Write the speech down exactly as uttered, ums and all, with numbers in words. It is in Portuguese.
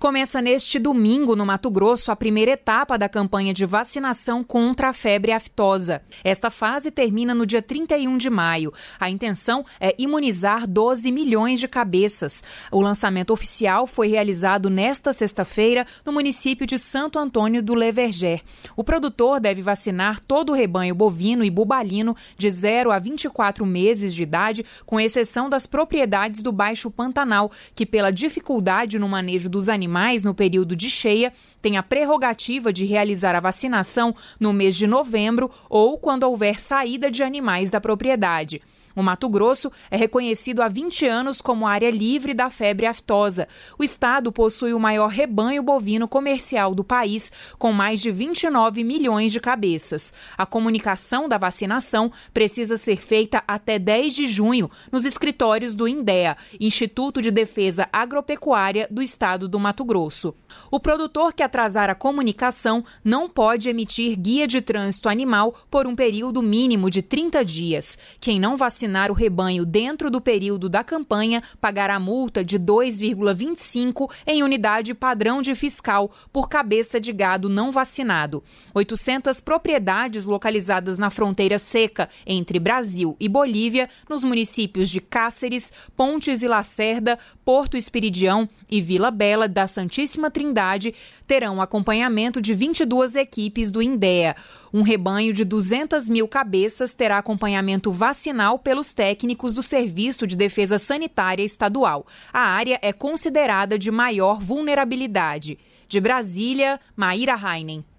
Começa neste domingo, no Mato Grosso, a primeira etapa da campanha de vacinação contra a febre aftosa. Esta fase termina no dia trinta e um de maio. A intenção é imunizar doze milhões de cabeças. O lançamento oficial foi realizado nesta sexta-feira no município de Santo Antônio do Leverger. O produtor deve vacinar todo o rebanho bovino e bubalino de zero a vinte e quatro meses de idade, com exceção das propriedades do Baixo Pantanal, que pela dificuldade no manejo dos animais no período de cheia, tem a prerrogativa de realizar a vacinação no mês de novembro ou quando houver saída de animais da propriedade. O Mato Grosso é reconhecido há vinte anos como área livre da febre aftosa. O estado possui o maior rebanho bovino comercial do país, com mais de vinte e nove milhões de cabeças. A comunicação da vacinação precisa ser feita até dez de junho nos escritórios do INDEA, Instituto de Defesa Agropecuária do Estado do Mato Grosso. O produtor que atrasar a comunicação não pode emitir guia de trânsito animal por um período mínimo de trinta dias. Quem não vacinar Vacinar o rebanho dentro do período da campanha pagará multa de dois vírgula vinte e cinco em unidade padrão de fiscal por cabeça de gado não vacinado. oitocentas propriedades localizadas na fronteira seca entre Brasil e Bolívia, nos municípios de Cáceres, Pontes e Lacerda, Porto Esperidião e Vila Bela da Santíssima Trindade, terão acompanhamento de vinte e duas equipes do INDEA. Um rebanho de duzentas mil cabeças terá acompanhamento vacinal pelos técnicos do Serviço de Defesa Sanitária Estadual. A área é considerada de maior vulnerabilidade. De Brasília, Maíra Heinen.